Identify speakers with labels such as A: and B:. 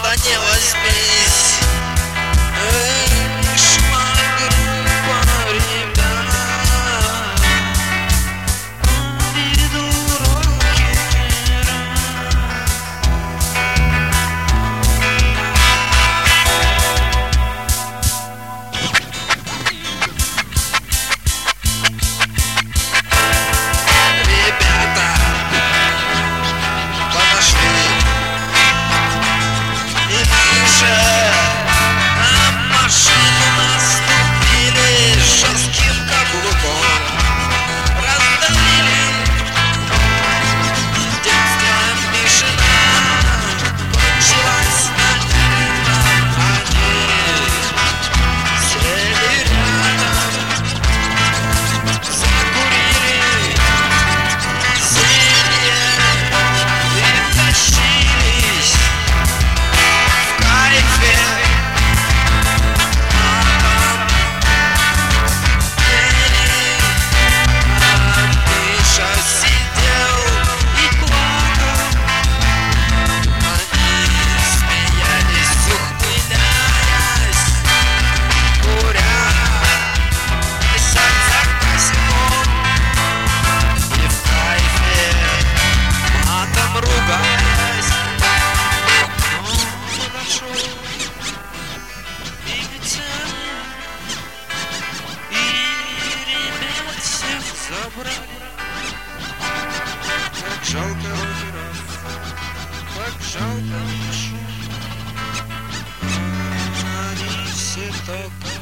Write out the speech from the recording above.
A: да не возьмись. Шла группа ребят, ведут рокеры. Ребята подошли и уже на машину наступили жестким каблуком, раздавили детство Мишина, кончилась на этом. Они сели рядом, закурили зелье и тащились в кайфе. Миша сидел и плакал. Они смеялись, ухмыляясь, куря, месяц за косяком и в кайфе матом ругаясь. Он подошел видите, и ребят всех забрали. Как жалко рокеров, как жалко Мишу. Они все так